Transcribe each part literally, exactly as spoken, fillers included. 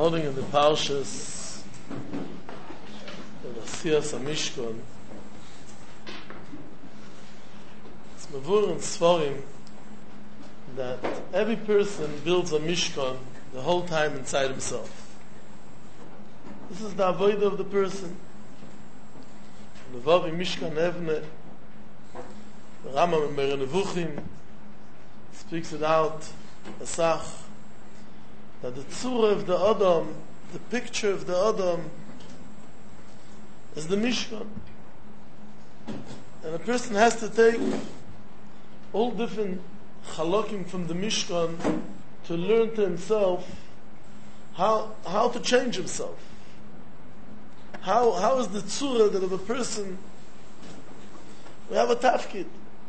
holding in the Parshas of the Siyas HaMishkan. It's Mavur and Sforim that every person builds a Mishkan the whole time inside himself. This is the avodah of the person. The Vavi Mishkan Evne, the Rambam in Moreh Nevuchim speaks it out, Asach, that the tzura of the Adam, the picture of the Adam, is the Mishkan. And a person has to take all different chalakim from the Mishkan to learn to himself how how to change himself. How how is the tzura that of a person? We have a tafkid.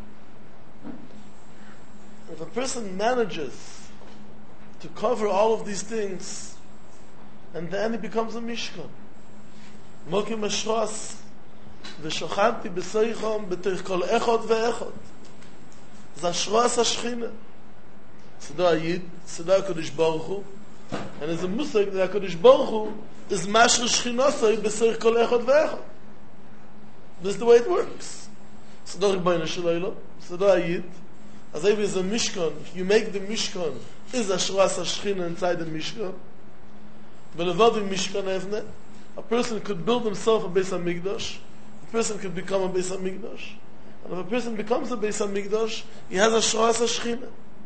If a person manages to cover all of these things, and then he becomes a mishkan. Mokim Ashras, v'shochanti b'seichom b'teich kol echod ve'echod. Zashras hashchina. Seda Yid, Seda HaKadosh Baruch Hu, and there's a musag that HaKadosh Baruch Hu is mashra shchinosai b'seich kol echod ve'echod. This is the way it works. Seda Rebbeinu Shalom, Seda Yid, as if it's a mishkan, if you make the mishkan, is a shras hashchina inside the mishkan. V'levadim mishkan evne, a person could build himself a Beis HaMikdash. A person could become a Beis HaMikdash. And if a person becomes a Beis HaMikdash, he has a shras hashchina.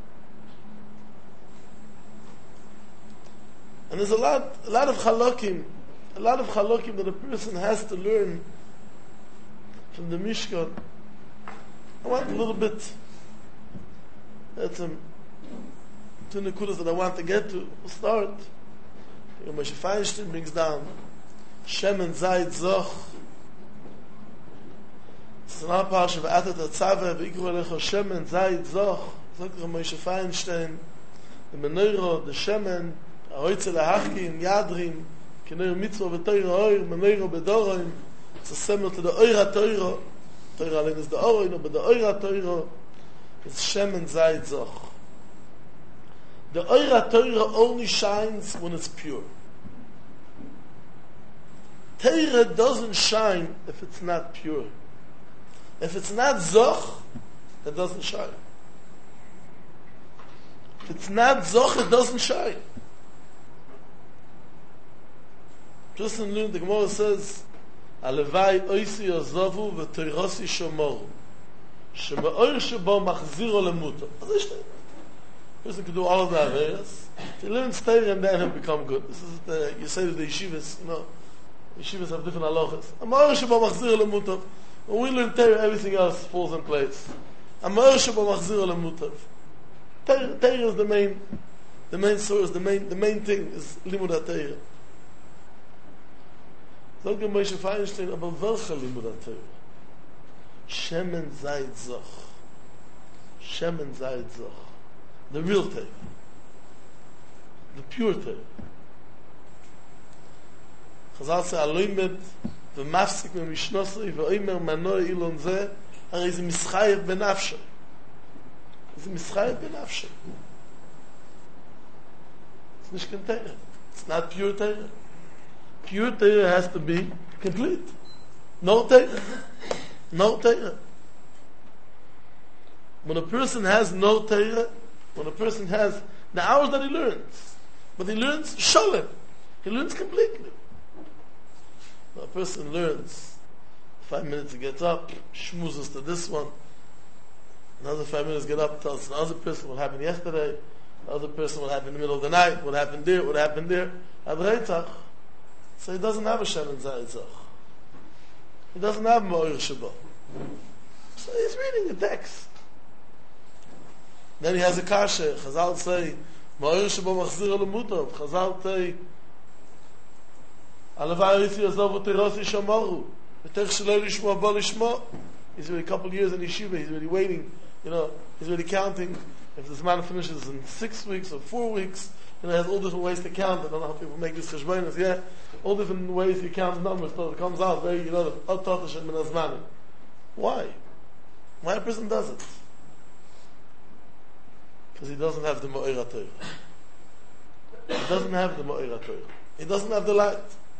And there's a lot, a lot of halakim, a lot of halakim that a person has to learn from the mishkan. I want a little bit. That's um, two nekudas that I want to get to. We'll start. Moshe Feinstein brings down Shem and Zayit Zoch. It's an parsha v'atat hatzaveh v'ikru alecho Shem and Zayit Zoch. Zok Moshe Feinstein, the menorah, the shemen, ha'oitze lahachkin, yadrin, k'neur mitzvah v'toira oir, menorah b'doroim. It's a similar to the oir ha'toira. Toira alein is the oir, but the oir ha'toira is Shem and Zayit Zoch. The oir ha'toira only shines when it's pure. Teira doesn't shine if it's not pure. If it's not Zoch, it doesn't shine. If it's not Zoch, it doesn't shine. Just in Lund, the Gemara says, Alevai oisi yozavu v'toirosi shomoru shema'or shebo machziro lemuto. As I say, a person can do all of the averas. He learns Teira and then he'll become good. This is the, you say to the yeshivas, you know, yeshivas have different halachas. Amar sheba machzir lemutav. When we learn Teira, everything else falls in place. Amar sheba machzir lemutav. Teira is the main, the main source, the main, the main thing is limud ha-Teira. Zog Moshe Feinstein, aber welche limud ha-Teira? Shem and Zayit Zoch. Shem and Zayit Zoch. The real Teira. The pure Teira. Chazal say, Aloimed, v'mafsik me mishnosri, v'oimer manoi ilon zeh, הרי זה מסחייב בנפשו. זה מסחייב בנפשו. It's nicht kein Teira. It's not pure Teira. Pure Teira has to be complete. No Teira. No Teira. When a person has no Teira, when a person has the hours that he learns, but he learns sholem, he learns completely. When a person learns five minutes he gets up, schmoozes to this one, another five minutes get up, tells another person what happened yesterday, another person what happened in the middle of the night, what happened there, what happened there. So he doesn't have a Shem and Zayit Zoch. He doesn't have Ma'or Sheba. So he's reading the text. Then he has a kasha. Chazal say, Ma'or Sheba machzir lemutav. Chazal say, Alavai Yitzi Yazov Uterosi Shomaru. V'tech Shaloi Lishmo Bo Lishmo. He's already a couple of years in yeshiva. He's already waiting. You know, he's already counting. If this man finishes in six weeks or four weeks, you know, he has all different ways to count. I don't know how people make this cheshbonos. Yeah, all different ways he counts numbers so it comes out very, you know, the why? Why a person does it? Because he doesn't have the Ma'or HaTorah. He doesn't have the Ma'ir HaTorah. He doesn't have the light.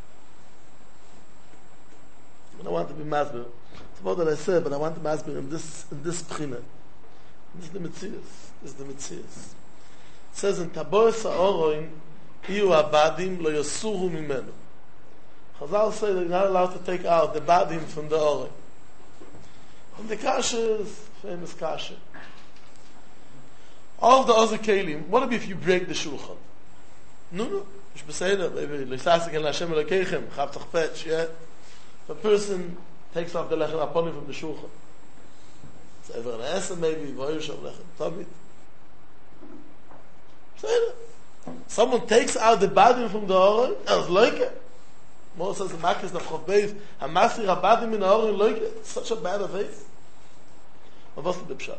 And I want to be Masber. It's more than I said, but I want to be Masber in this, in this Pchina. This is the Metzias. This is the Metzias. It says in Taboes HaOroin, Iyu Abadim lo yosuru mimenu. Chazal say that you're not allowed to take out the Badim from the Oren. And the Kasha is famous Kasha. All of the other Kelim, what if you break the Shulchan? No, no. Ich beseder, maybe Lisasik and Lashem Elokeichem, Chavtach Petch, yeah? The person takes off the Lechem Aponim from the Shulchan. It's ever an Esa maybe, Voyusham Lechem, Tabit. Beseder. Someone takes out the Badim from the Oren, as Leuke. Moses says the Makkah is the Chovbeis, Hamasri Rabadim in the Oren Leuke. It's such a bad offense. But what's the Pshat?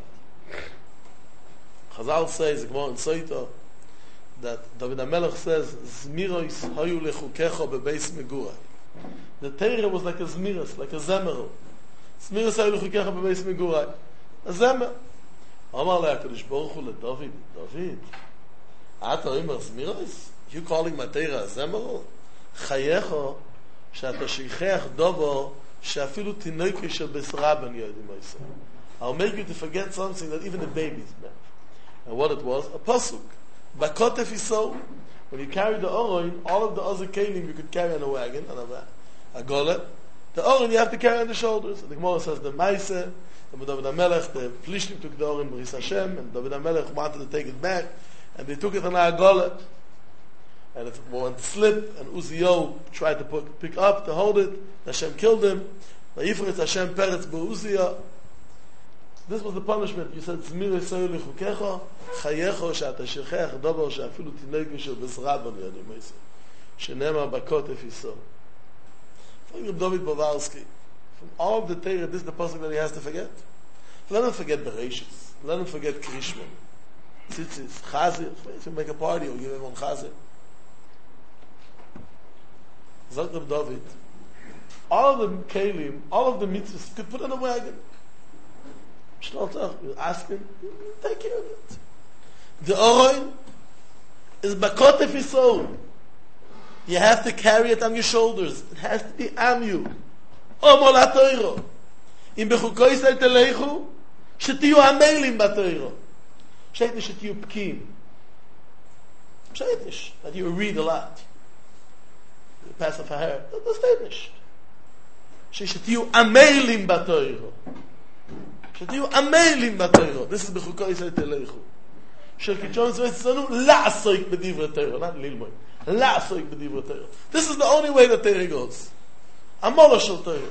Chazal says, the Gemara in Soito, that David HaMelech says, Zmirois hoyu lechukecho bebeis megurai. The Torah was like a Zmiros, like a Zemer. Zmiros hoyu lechukecho bebeis megurai. A Zemer. Amar le HaKadosh Baruch Hu le David, David, Ata omer Zmiros? You calling my Torah a Zemer? Chayecho, שאתה שייכח דובר, שאפילו תינוקו של בשרה בן יודעים מייסר. I'll make you to forget something that even the babies meant. And what it was? A pasuk. Bakotef Yisrael. When you carry the Oron, all of the other kelim you could carry on a wagon, on a, a golem. The Oron you have to carry on the shoulders. And the Gemara says the Maise, the David HaMelech, the Plishtim took the Oron, Bris Hashem, and David HaMelech wanted to take it back, and they took it on a golem. And it went to slip, and Uziyo tried to put, pick up to hold it. Hashem killed him. Vayifritz Hashem peretz b'Uziyo. This was the punishment. You said, Zmir Yisrael lichukecho, chayecho she'ata shechech dober she'afilu tinoi shel bezra b'ni yadi meiseh. She'nema bakotef Yisrael. From David Bovalsky, from all of the Torah, this is the pasuk that he has to forget. Let him forget Bereshis. Let him forget Krishma. Tzitzis, Chazir. If you make a party, or give everyone Chazir. Zot of David, all of the kelim, all of the mitzvahs, could put on a wagon. You ask him, take care of it. The Oron is Bakotef Yisrael. You have to carry it on your shoulders. It has to be on you. Omol HaTorah. Im bechukoi Yisrael telechu, shetiyu hamelim b'Torah. Shetish shetiyu pkim. Shetish, that you read a lot. You pass off a hair. That's finished. Shetiyu hamelim b'Torah. שתהיו עמלים בתורה. This is בחוקו ישראל תלכו. שכתשון ישראל תצטנו לעסוק בדברי תורה. not ללמוד. לעסוק בדברי תורה. This is the only way the Torah goes. עמולה של תורה.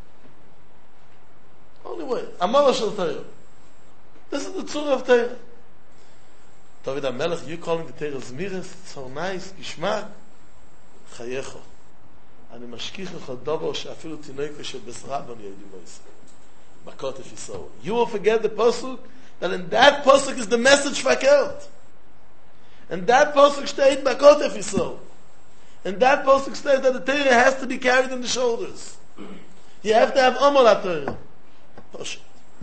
Only way. עמולה של תורה. This is the tzura of Torah. David HaMelech, you calling the Torah Zmiris? So nice. גשמק. חייך. אני משכיח לך דבר שאפילו תינוקו של בשרה בני יודעים מייסר. Bakotef Yisrael. You will forget the pasuk that in that pasuk is the message fakert. And that pasuk states Bakotef Yisrael. And that pasuk states that the Torah has to be carried on the shoulders. You have to have Omol HaTorah. Pasuk.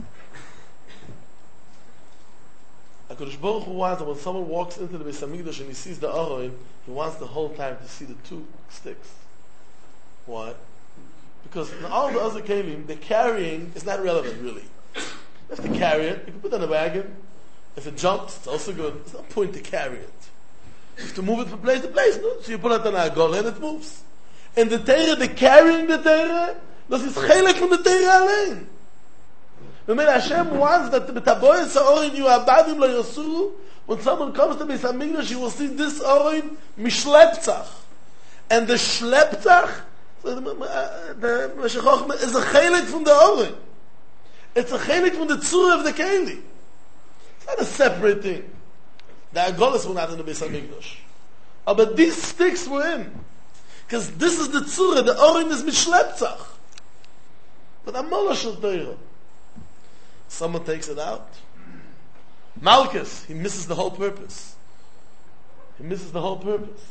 HaKadosh Baruch Hu wants that when someone walks into the Beis HaMikdash and he sees the Aron, he wants the whole time to see the two sticks. Why? Because in all the other kelim, the carrying is not relevant, really. You have to carry it. You can put it on a wagon. If it jumps, it's also good. There's no point to carry it. You have to move it from place to place. No? So you put it on a gol and it moves. And the Torah, the carrying the Torah, das ist chelek from the Torah allein. When Hashem wants that the taboyes ha'orin you abadim lo yosuru, when someone comes to Beis HaMikdash, you will see this orin mishleptzach. And the shleptzach, so the Meshech Chochmah is a chelik from the Oren. It's a chelik from the tzura of the keli. It's not a separate thing. The Agolas were not in the Beis HaMikdash. Oh, but these sticks were in. Because this is the tzura. The Oren is mishleptzach. But Amola shel Torah. Someone takes it out. Malchus, he misses the whole purpose. He misses the whole purpose.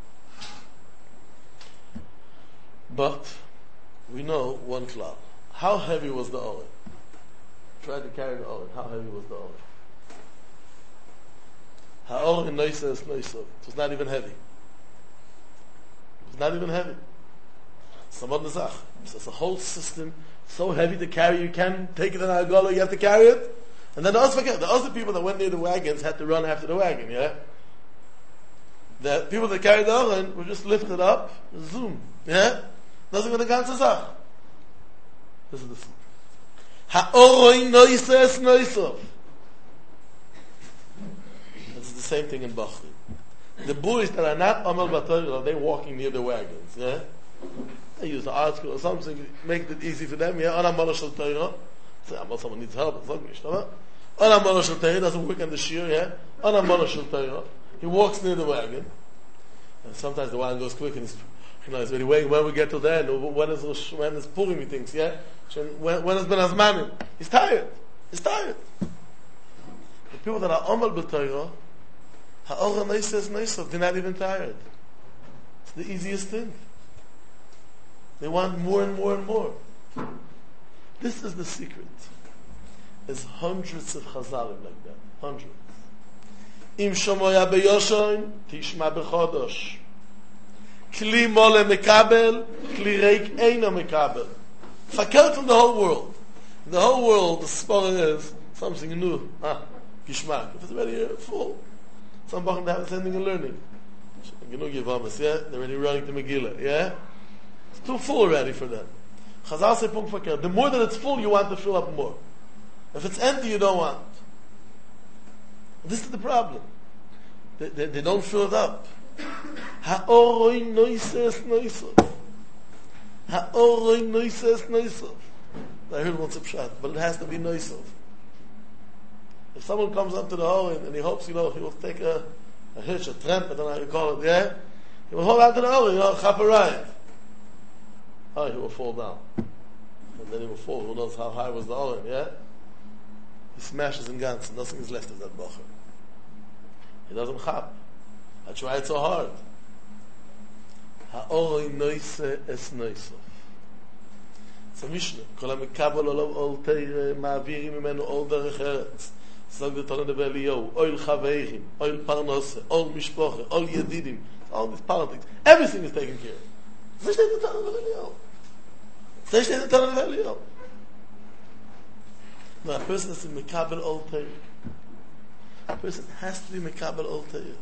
But we know one cloud. How heavy was the Oren? Try to carry the Oren. How heavy was the Oren? Ha'or in Noisa is Noisa. It was not even heavy. It was not even heavy. Samad Nezach. So it's a whole system so heavy to carry, you can't take it in a gullah, you have to carry it. And then the other, the other people that went near the wagons had to run after the wagon, yeah? The people that carried the Oren were just lifted up, zoom, yeah? Nothing with the ganze Sach. This is the thing. Ha'oroi noises noisof. This is the same thing in Bachri. The boys that are not Amal Batorah, they're walking near the wagons, yeah? They use the article or something to make it easy for them, yeah? Ana Mala Shal Torah. Say, well, someone needs help, it's not nicht, aber? Ana Mala Shal Torah doesn't work on the shear, yeah? Ana Mala Shal Torah. He walks near the wagon. And sometimes the wagon goes quick and he's, you know, he's really waiting when we get to the end, or when is, when is Purim, he thinks, yeah? When, when has been Azmanim? He's tired. He's tired. The people that are Amal B'Torah, Ha'or Noises Noisof, they're not even tired. It's the easiest thing. They want more and more and more. This is the secret. There's hundreds of Chazalim like that. Hundreds. Im shomoya beyoshoin, tishma bechodosh. Kli mole mekabel, kli reik eino mekabel. Fakert from the whole world. In the whole world, the spora is something new. Ah, gishmak. If it's already full, some bachim have something and learning. You know, Yevamas, yeah? They're already running to Megillah, yeah? It's too full already for them. Chazal say, Punk fakert. The more that it's full, you want to fill up more. If it's empty, you don't want. This is the problem. They, they, they don't fill it up. Ha'oroi noises noisof. Ha'oroi noises noisof. I heard once a pshat, but it has to be noisof. If someone comes up to the Oren and he hopes, you know, he will take a, a hitch, a tramp, I don't know how you call it, yeah? He will hold out to the Oren, you know, chaparayim. Oh, he will fall down. And then he will fall. Who knows how high was the Oren, yeah? He smashes in guns, and nothing is left of that bocher. He doesn't chap. I tried so hard. Ha'oroi noise es noisof. It's a Mishnah. Kol ha'mekabel olav ol teire ma'avirim imenu ol derech eretz. Sog the Torah de Eliyahu. Oil chaveirim, oil parnose, oil mishpoche, oil yedidim. All these politics. Everything is taken care of. So steht the Torah de Eliyahu. So steht the Torah de Eliyahu. No, a person is in mekabel ol teire. A person has to be mekabel ol teire.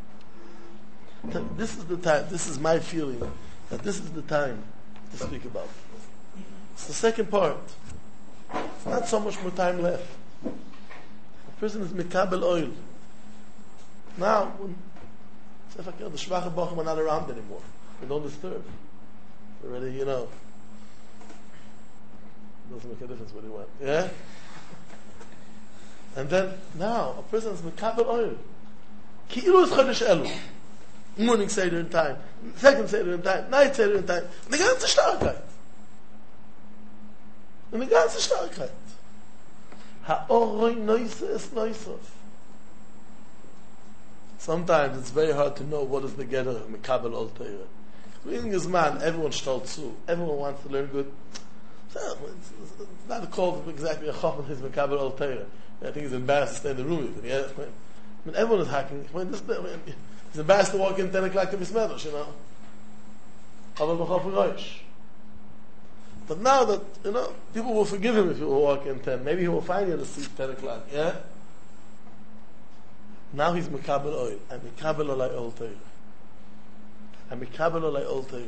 This is the time, this is my feeling, that this is the time to speak about. It's the second part. It's not so much more time left. A person is mekabel oil. Now, when the shvache bachim are not around anymore. They don't disturb. They're already, you know, it doesn't make a difference where they went. Yeah? And then, now, a person is mekabel oil. Ki ilu is chodesh elu. Morning Seder in time, second Seder in time, night Seder in time. Und die ganze Starkheit. Und die ganze Starkheit. Ha'oroi noise es noisof. Sometimes it's very hard to know what is the gather of Mekabel Ol Torah. Reading is man, everyone's told to. Everyone wants to learn good. So, it's, it's not called exactly a chacham his Mekabel Ol Torah. I think he's embarrassed to stay in the room even. Yeah? I mean, everyone is hacking. I mean, this, I mean, it's embarrassed to walk in ten o'clock to Bismedosh, you know. But now that, you know, people will forgive him if he will walk in ten. Maybe he will find you to see ten o'clock, yeah? Now he's Mekabel oil. I'm Mekabel olay ol Torah. I'm Mekabel olay ol Torah.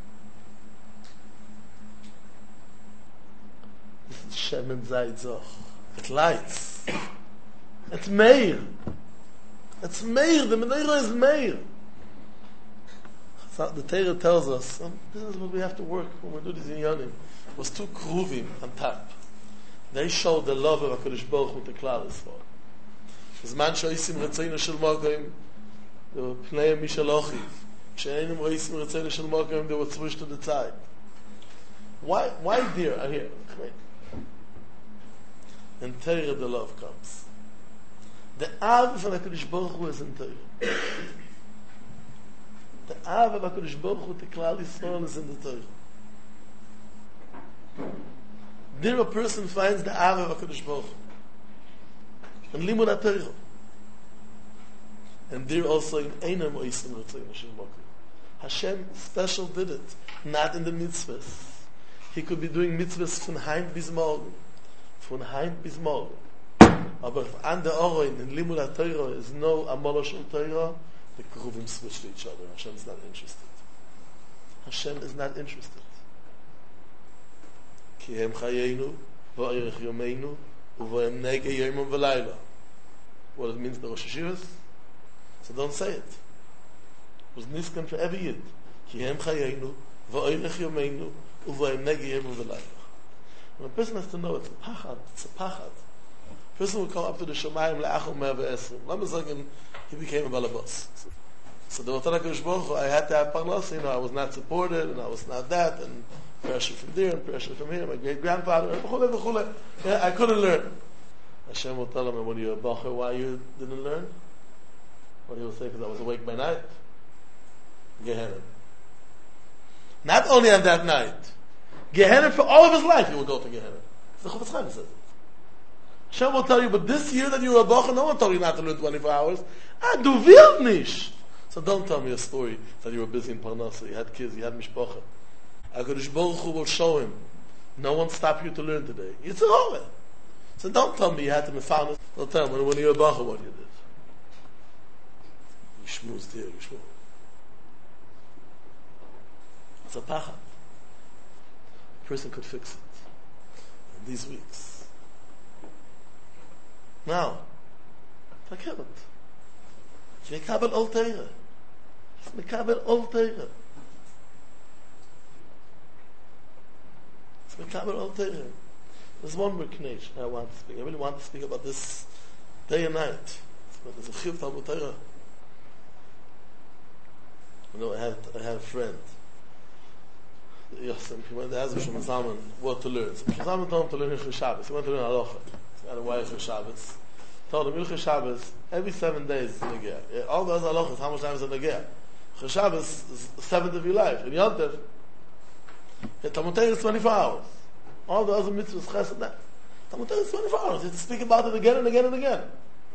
This is Shem and Zayit Zoch. It lights. It's Meir. It's Meir. The Menorah is Meir. So the Torah tells us, um, this is what we have to work when we do this in Yonim. It was two kruvim on top. They showed the love of HaKadosh Baruch Hu to Klal Yisrael. Zman shoysim retzeinu shel mokim, they were pnei mishal ochiv. She'enim roisim retzeinu shel mokim, they were switched to the side. Why, why dear? I hear. In Torah the love comes. The Av of HaKadosh Baruch Hu is in Torah. The Av of HaKadosh Baruch Hu to Klal Yisrael is in the Torah. There a person finds the Av of HaKadosh Baruch Hu. And Limud HaTorah. And there also in Einam Oisim Ritzay Nashim Mokim. Hashem special did it, not in the mitzvahs. He could be doing mitzvahs von Heim bis morgen. Von Heim bis morgen. Aber an der Oroin, in Limud HaTorah, is no Amola Shel Torah, the Kruvim switch to each other. Hashem is not interested. Hashem is not interested. Ki hem chayenu, v'oirech yomeinu, u'v'hem nege yomim v'layla. What it means, the Rosh Hashivas? So don't say it. It was niskan for every yid. Ki hem chayenu, v'oirech yomeinu, u'v'hem nege yomim v'layla. And a person has to know it's a pachad. It's a pachad. A person will come up to the Shemayim le'achol mea ve'esrim. Let me say, he became a balabas. So the Otana Kodesh Baruch Hu, I had to have parnas, you know, I was not supported, and I was not that, and pressure from there, and pressure from here, my great-grandfather, and v'chule, v'chule. Yeah, I couldn't learn. Hashem will tell him, when you're a bacher, why you didn't learn? What he will say, because I was awake by night. Gehenna. Not only on that night. Gehenna for all of his life, he will go to Gehenna. The Chofetz Chaim says it. Hashem will tell you, but this year that you were a bacher, no one told you not to learn twenty-four hours. Ah, du willst nicht. So don't tell me a story that you were busy in Parnasa, you had kids, you had mishpacha. HaKadosh Baruch Hu will show him, no one stopped you to learn today. It's a horror. So don't tell me you had to mefarnas. Don't tell me when you were a bacher what you did. You schmoozed here, you schmoozed. It's a pacha. A person could fix it in these weeks. Now, takebet. Mekabel ol teira. Mekabel ol teira. Mekabel ol teira. There's one more knech I want to speak. I really want to speak about this day and night. There's a chiv Talmud Torah. You know, I had I had a friend. Yes, he went to ask him Zaman what to learn. So Zaman told him to learn Hilchos Shabbos. He went to learn Halacha. He had a wife for Shabbos. Told him Hilchos Shabbos every seven days is Negea. Yeah, all those halachas, how much time is it Negea? Hilchos Shabbos is the seventh of your life. In Yom Tov, the Talmud Torah is twenty-four hours. All the other mitzvahs, chesed, that. Talmud Torah is twenty-four hours. You have to speak about it again and again and again.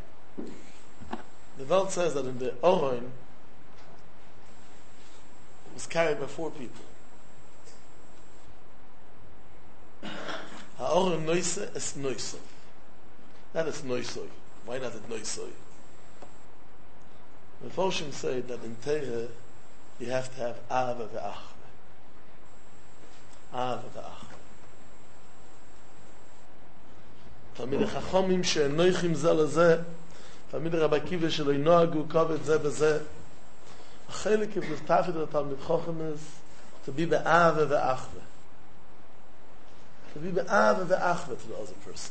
The Welt says that in the Oroin, it was carried by four people. Ha'orim noise es noise. That is noisoi. Why not it noisoi? The Foshim say that in Torah you have to have Ava ve'achve. Ava ve'achve. תמיד החכמים שאינויכים זה לזה, תמיד רבי עקיבא שלא ינוהגו כובד זה בזה. החלק of the tafid of the Talmid Chacham is to be be'ava ve'achve. To be be'ava ve'achve to the other person.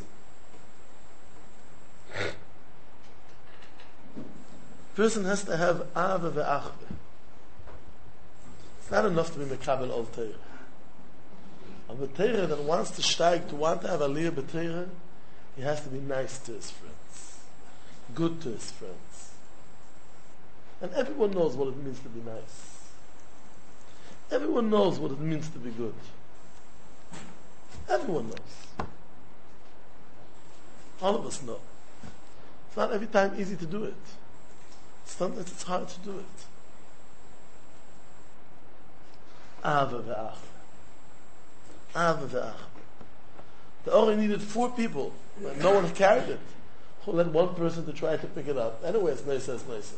Person has to have ava ve'achve. It's not enough to be mekabel ol teira. A beteira that wants to steig, to want to have aliyah beteira, he has to be nice to his friends, good to his friends. And everyone knows what it means to be nice. Everyone knows what it means to be good. Everyone knows. All of us know. It's not every time easy to do it. Sometimes it's hard to do it. Ava ve'achve. Ava ve'achve. The Ori needed four people. No one carried it. Who let one person to try to pick it up? Anyway, it's nicer, it's nicer.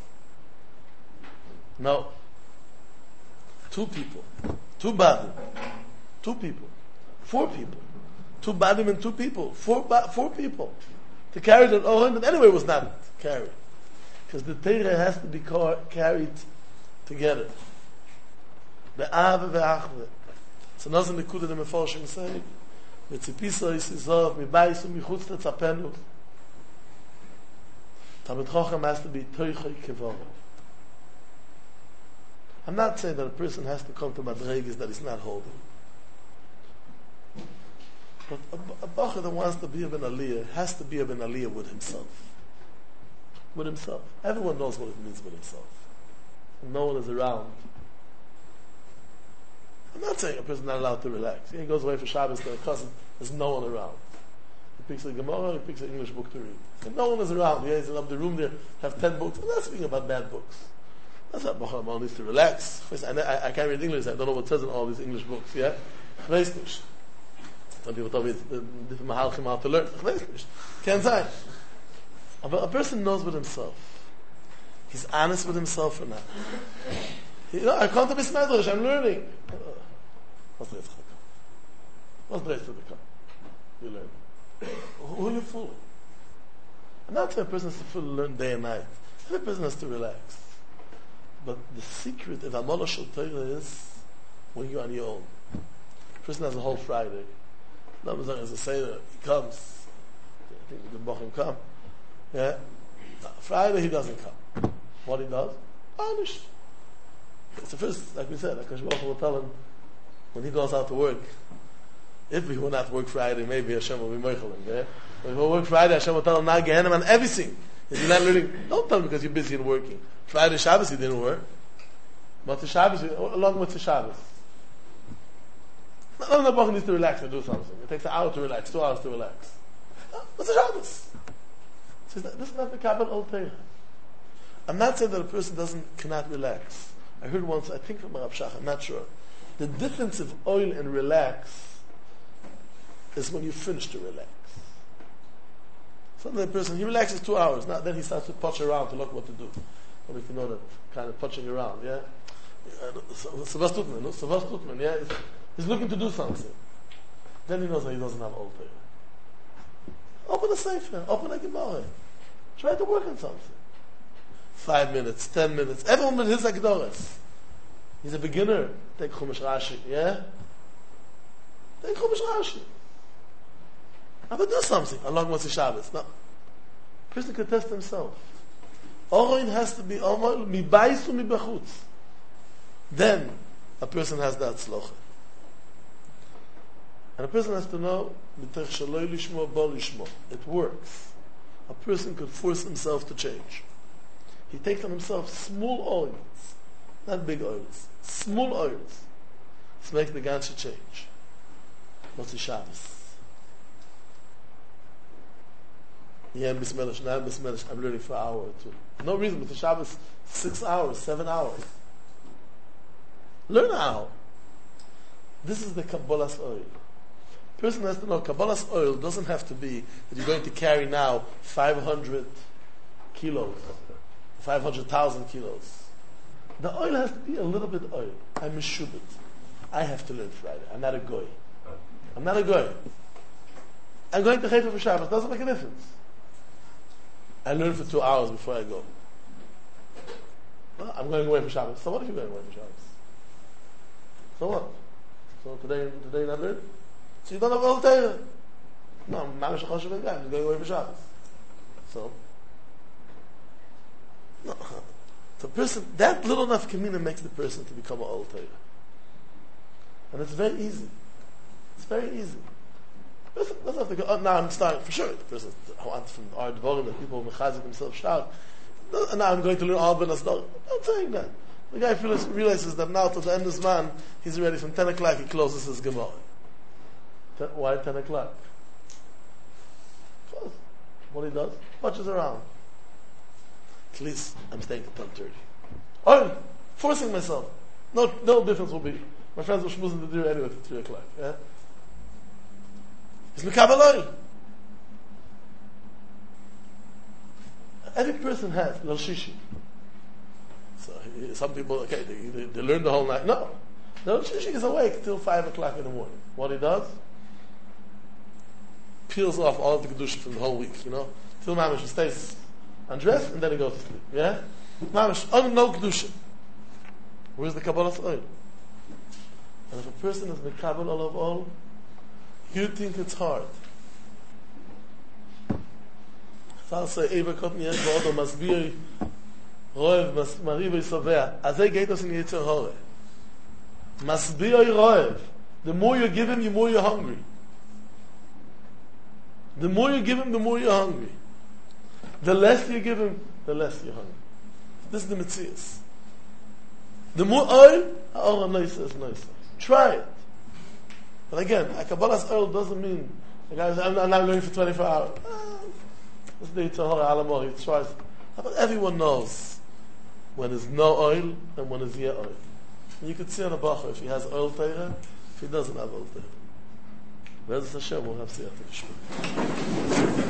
No. Two people. Two badim. Two people. Four people. Two badim and two people. Four ba- four people. To carry that Ori, that anyway was not carried. Because the Torah has to be car- carried together. Be'ava ve'achve. So nothing the Kudah the Mefarshim say. V'tzipisa yisizov, mibayis u'michutz tetzapenu. Talmid Chacham has to be toichoi kevara. I'm not saying that a person has to come to madregas that he's not holding. But a, a bacher that wants to be a ben aliyah has to be a ben aliyah with himself. With himself. Everyone knows what it means with himself. And no one is around. I'm not saying a person is not allowed to relax. He goes away for Shabbos to a cousin, there's no one around. picks a Gemara, he picks an English book to read. If no one is around, yeah, he's in the room there, have ten books. I'm not speaking about bad books. That's what Bachar needs to relax. I, I, I can't read English, I don't know what says in all these English books, yeah? Ich weiß nicht. Some people tell me the Mahalchim how to learn. Ich weiß nicht. Can't say. But a person knows with himself. He's honest with himself or not. You know, I can't be Medrash, I'm learning. What's the Yitzchak? What's the rest of the cup? You learn. Who are you fooling? I'm not saying a person has to fully learn day and night. Every person has to relax. But the secret of Amal Shel Torah is when you're on your own. A person has a whole Friday. Not as a Seder, he comes. I think the Bochum come. Yeah? Friday he doesn't come. What he does? Anish. It's the first, like we said, Akash Baruch Hu will tell him when he goes out to work. If he will not work Friday, maybe Hashem will be meichel him. Yeah? If he will work Friday, Hashem will tell him now Gehenna on everything. If you're not learning, don't tell him because you're busy and working. Friday Shabbos he didn't work. But the Shabbos, along with the Shabbos. Not the Baruch needs to relax and do something. It takes an hour to relax, two hours to relax. What's the Shabbos? So this is not the Kabbalah Old Torah. I'm not saying that a person doesn't cannot relax. I heard once, I think from Rav Shach, I'm not sure. The difference of oil and relax is when you finish to relax. Sometimes the person, he relaxes two hours, now then he starts to punch around to look what to do. Or if you know that kind of punching around, yeah? So was tut man, so was tut man, yeah? He's looking to do something. Then he knows that he doesn't have old Torah. Open a sefer, open a Gemara. Try to work on something. Five minutes, ten minutes. Everyone with his Agdoras. He's a beginner. Take Chumash Rashi, yeah? Take Chumash Rashi. I would do something along with the Shabbos. No. A person can test himself. Oroin has to be Omar, mi baisu mi bechutz. Then a person has that slocha. And a person has to know, it works. A person could force himself to change. He takes on himself small oils, not big oils, small oils, to make the Gansha change. What's the Shabbos? Yeah, I'm Bismillah, now I'm Bismillah, I'm learning for an hour or two. No reason, but the Shabbos, six hours, seven hours. Learn how. This is the Kabbalah's oil. Person has to know Kabbalah's oil doesn't have to be that you're going to carry now five hundred kilos, five hundred thousand kilos. The oil has to be a little bit oil. I'm a shubit. I have to learn Friday. I'm not a goy. I'm not a goy. I'm going to Haifa for Shabbos. Doesn't make a difference. I learn for two hours before I go. Well, I'm going away for Shabbos. So what if you're going away for Shabbos? So what? So today, today you're not learning? So you don't have all Torah. No, I'm not going away for Shabbos. So, no. The person, that little enough kamina makes the person to become an old Torah. And it's very easy. It's very easy. The person doesn't have to go, oh, now I'm starting, for sure. The person wants from our devorim that people mechazik themselves shout. No, now I'm going to learn all Benas Dor. I'm not saying that. The guy realizes, realizes that now to the end of this man, he's ready from ten o'clock, he closes his Gemara. Ten, why ten o'clock? Because what he does, watches around. At least I'm staying at ten thirty. Oh, forcing myself. No, no difference will be. My friends will schmooze in the deer anyway at three o'clock. Yeah? It's Mekabel oil. Every person has Lal Shishi. So some people, okay, they, they, they learn the whole night. No. The Lal Shishi is awake till five o'clock in the morning. What he does? Peels off all the Kedusha from the whole week, you know? Till Mamish stays undressed and then he goes to sleep. Yeah? Mamish, oh, no Kedusha. Where's the Kabbalah's oil? And if a person is Mekabel all of all, you think it's hard. If I'll say, Eva kot mi yesh ba'odo masbir roev mariv yisovea, azay geht us in Yetzer Hora. Masbir roev. The more you give him, the more you're hungry. The more you give him, the more you're hungry. The less you give him, the less you're hungry. This is the Metzias. The more oil, the oil nicer is nicer. Try it. But again, a Kabbalah's oil doesn't mean The guy says, I'm, I'm not going for twenty-four hours. Let's do it to Alamor. He tries. How about everyone knows when there's no oil and when there's yeah oil? And you could see on a bacher if he has oil Torah, if he doesn't have oil Torah. Where's Hashem? We'll have Siyata Geshmak.